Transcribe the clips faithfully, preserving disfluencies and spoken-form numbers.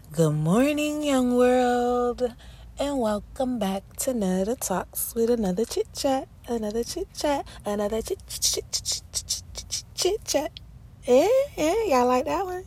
Good morning, young world, and welcome back to another Talks with another chit chat, another chit chat, another chit chit chit chit chit chat. Yeah, yeah, y'all like that one?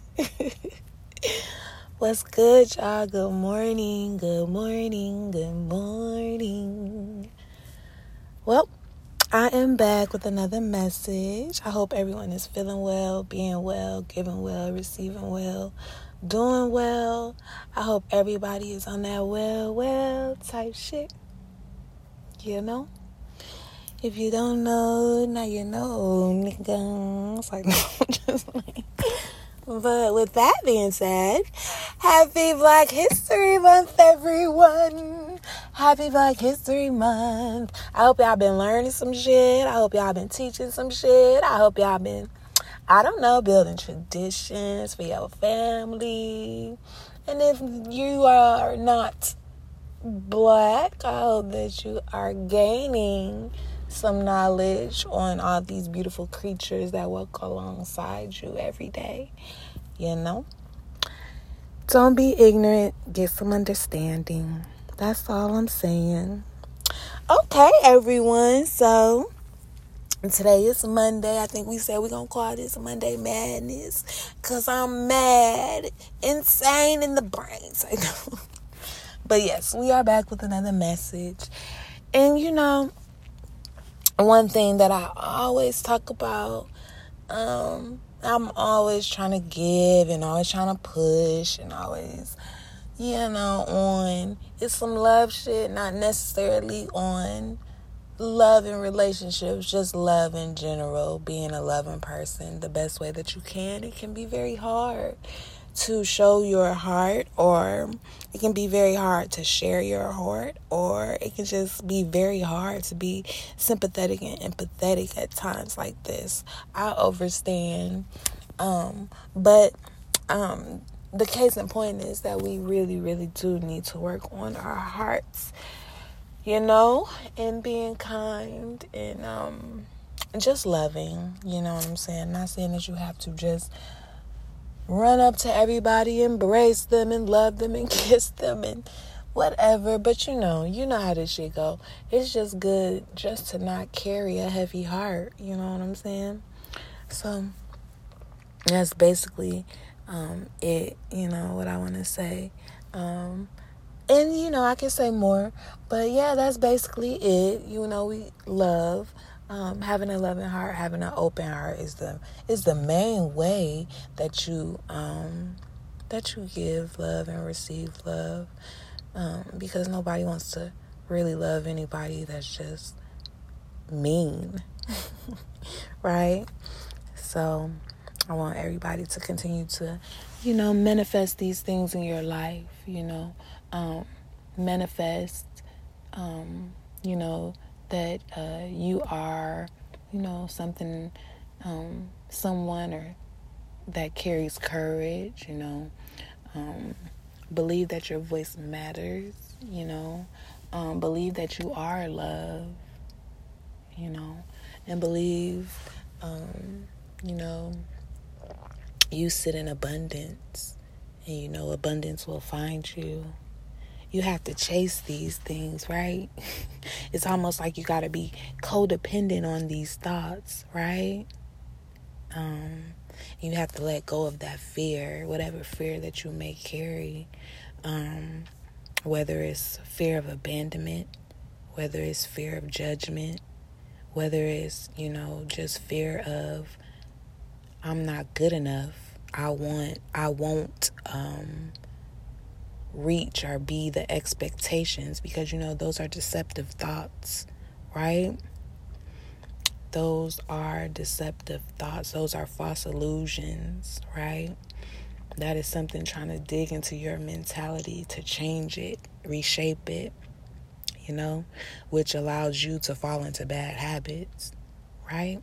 What's good, y'all? Good morning, good morning, good morning. Well, I am back with another message. I hope everyone is feeling well, being well, giving well, receiving well, doing well. I hope everybody is on that well, well type shit. You know? If you don't know, now you know, nigga. It's like, no, just like. But with that being said, happy Black History Month, everyone. Happy Black History Month. I hope y'all been learning some shit. I hope y'all been teaching some shit. I hope y'all been, I don't know, building traditions for your family. And if you are not Black, I hope that you are gaining some knowledge on all these beautiful creatures that walk alongside you every day. You know? Don't be ignorant. Get some understanding. That's all I'm saying. Okay, everyone. So, today is Monday. I think we said we're going to call this Monday Madness. Because I'm mad. Insane in the brains. I know. But yes, we are back with another message. And, you know, one thing that I always talk about, um, I'm always trying to give and always trying to push and always, you know, on, it's some love shit, not necessarily on love and relationships, just love in general, being a loving person the best way that you can. It can be very hard to show your heart, or it can be very hard to share your heart, or it can just be very hard to be sympathetic and empathetic at times like this. I understand, um, but um, the case in point is that we really, really do need to work on our hearts, you know, and being kind and um, just loving, you know what I'm saying? Not saying that you have to just run up to everybody, embrace them and love them and kiss them and whatever. But you know, you know how this shit go. It's just good just to not carry a heavy heart. You know what I'm saying? So that's basically um, it, you know, what I want to say. Um, and, you know, I can say more. But, yeah, that's basically it. You know, we love. Um, having a loving heart, having an open heart is the is the main way that you um, that you give love and receive love, um, because nobody wants to really love anybody that's just mean, right? So I want everybody to continue to, you know, manifest these things in your life. You know, um, manifest, um, you know. that uh, you are, you know, something, um, someone or that carries courage, you know, um, believe that your voice matters, you know, um, believe that you are love, you know, and believe, um, you know, you sit in abundance, and you know abundance will find you. You have to chase these things, right? It's almost like you got to be codependent on these thoughts, right? Um, you have to let go of that fear, whatever fear that you may carry, um, whether it's fear of abandonment, whether it's fear of judgment, whether it's, you know, just fear of I'm not good enough. I want, I won't, um, reach or be the expectations, because you know those are deceptive thoughts, right? Those are deceptive thoughts. Those are false illusions, right? That is something trying to dig into your mentality to change it, reshape it, you know, which allows you to fall into bad habits, right?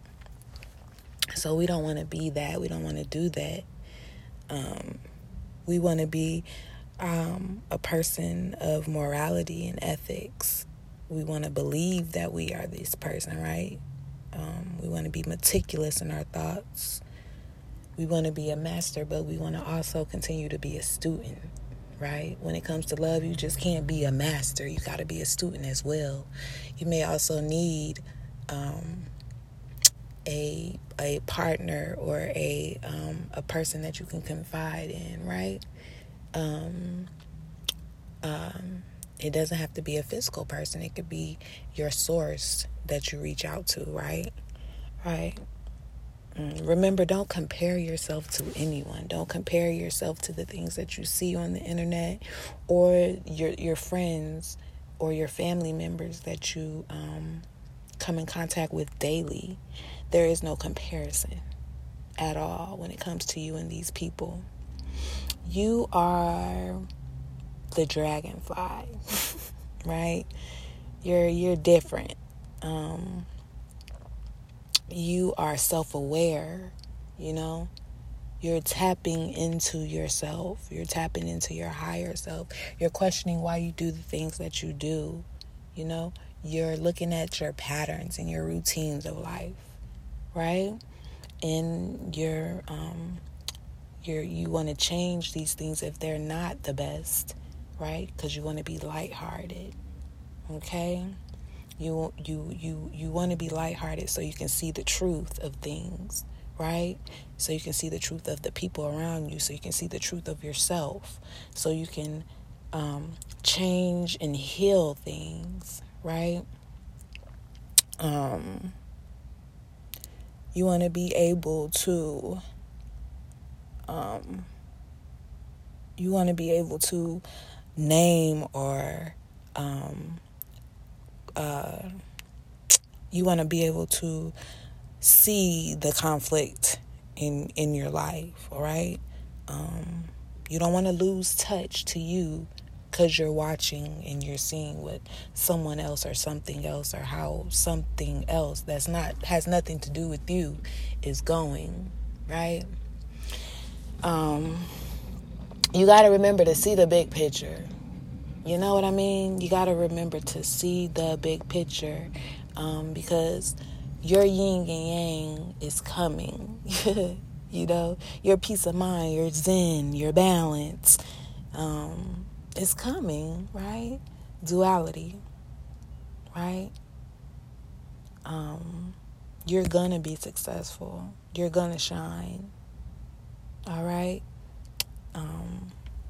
So we don't want to be that. We don't want to do that. Um, we want to be Um, a person of morality and ethics. We want to believe that we are this person, right? Um, we want to be meticulous in our thoughts. We want to be a master, but we want to also continue to be a student, right? When it comes to love, you just can't be a master. You got to be a student as well. You may also need um, a a partner or a um, a person that you can confide in, right? Um, um, it doesn't have to be a physical person. It could be your source that you reach out to, right? Right. Remember, don't compare yourself to anyone. Don't compare yourself to the things that you see on the internet or your your friends or your family members that you um, come in contact with daily. There is no comparison at all when it comes to you and these people. You are the dragonfly, right? You're you're different. Um, you are self-aware, you know? You're tapping into yourself. You're tapping into your higher self. You're questioning why you do the things that you do, you know? You're looking at your patterns and your routines of life, right? And you're, um, you're, you want to change these things if they're not the best, right? Because you want to be lighthearted, okay? You you you you want to be lighthearted so you can see the truth of things, right? So you can see the truth of the people around you, so you can see the truth of yourself, so you can um, change and heal things, right? Um, you want to be able to, um, you want to be able to name or, um, uh, you want to be able to see the conflict in in your life, all right? Um, you don't want to lose touch to you because you're watching and you're seeing what someone else or something else or how something else that's not has nothing to do with you is going, right? Um, you got to remember to see the big picture. You know what I mean? You got to remember to see the big picture um, because your yin and yang is coming. You know, your peace of mind, your zen, your balance um, is coming, right? Duality, right? Um, you're going to be successful. You're going to shine, all right? Um,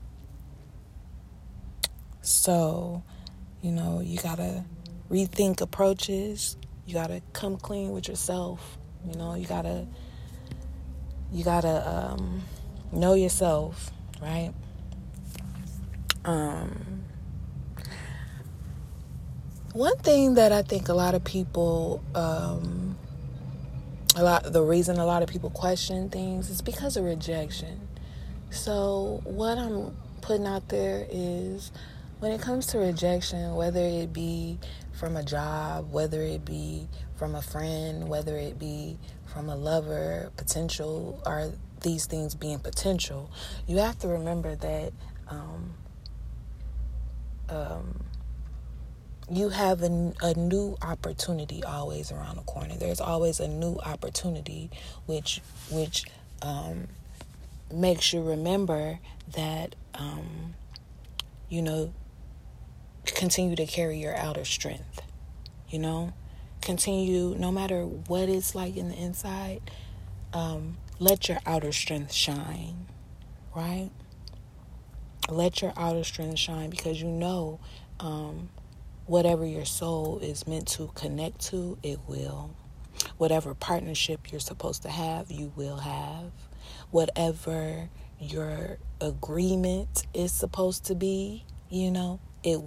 so, you know, you got to rethink approaches. You got to come clean with yourself. You know, you got to, you got to um, know yourself, right? Um, one thing that I think a lot of people, um, a lot, the reason a lot of people question things is because of rejection. So what I'm putting out there is when it comes to rejection, whether it be from a job, whether it be from a friend, whether it be from a lover, potential, or these things being potential, you have to remember that um, um, you have a, a new opportunity always around the corner. There's always a new opportunity, which which um, makes you remember that um, you know. Continue to carry your outer strength, you know, continue no matter what it's like in the inside, um, let your outer strength shine, right? Let your outer strength shine because you know um, whatever your soul is meant to connect to, it will. Whatever partnership you're supposed to have, you will have. Whatever your agreement is supposed to be, you know,